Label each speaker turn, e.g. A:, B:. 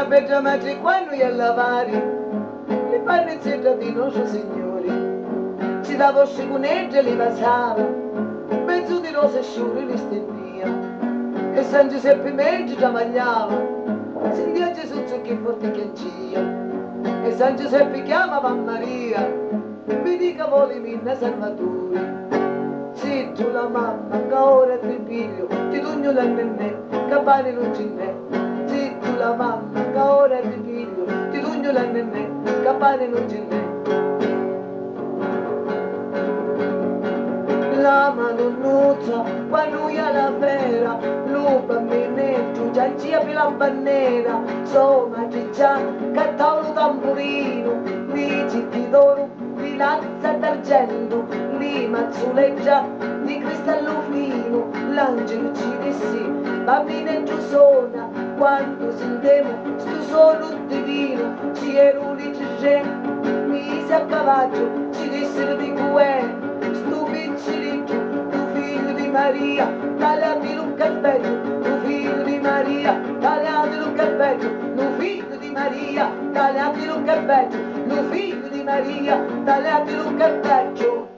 A: una bella madre quando è a lavare le pannezzette di nostro Signore. Ci dava sciconeggia e li passava, mezzo di rose sciure li stendia. E San Giuseppe Meggi travagliava, sentia Gesù che forte chiancia. E San Giuseppe chiamava Maria, mi dica vuole minna salvatore. Se tu la mamma che ora ti piglio, ti tugno la nenne, che pane non ce n'è. Se tu la mamma che ora ti piglio, ti tugno la nenne, che pane non ce n'è. La manonnuzza, quando io alla fera, lo bambinetto, giancia per la bannera, sono ciccia, cattavo lo tamburino, li citti d'oro, li lazza d'argento, li mazzuleggia di cristallo fino, l'angelo ci disse, bambinetto suona, quando sentiamo sto suono divino, ci ero lì c'è, mise a cavallo, ci dissero di cuore, sto picciolino, tu figlio di Maria, tagliati un cappello, tu figlio di Maria, tagliati un cappello, tu figlio di Maria, tagliati un cappello, tu figlio di Maria, tagliati un cappello.